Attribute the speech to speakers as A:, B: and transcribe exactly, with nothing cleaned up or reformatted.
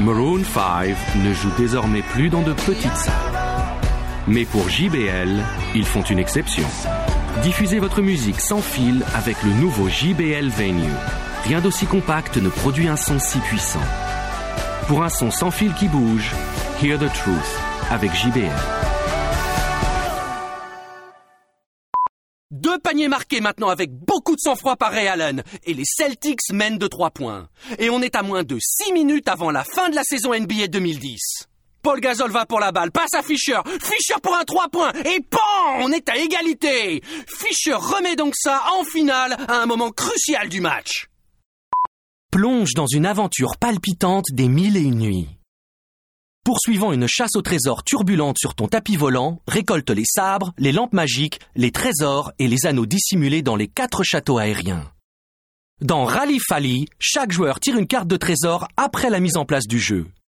A: Maroon five ne joue désormais plus dans de petites salles. Mais pour J B L, ils font une exception. Diffusez votre musique sans fil avec le nouveau J B L Venue. Rien d'aussi compact ne produit un son si puissant. Pour un son sans fil qui bouge, Hear the Truth avec J B L.
B: Deux paniers marqués maintenant avec beaucoup de sang-froid par Ray Allen et les Celtics mènent de trois points. Et on est à moins de six minutes avant la fin de la saison N B A deux mille dix. Paul Gasol va pour la balle, passe à Fisher, Fisher pour un trois points et pan, on est à égalité. Fisher remet donc ça en finale à un moment crucial du match.
A: Plonge dans une aventure palpitante des mille et une nuits. Poursuivant une chasse au trésor turbulente sur ton tapis volant, récolte les sabres, les lampes magiques, les trésors et les anneaux dissimulés dans les quatre châteaux aériens. Dans Rally Fally, chaque joueur tire une carte de trésor après la mise en place du jeu.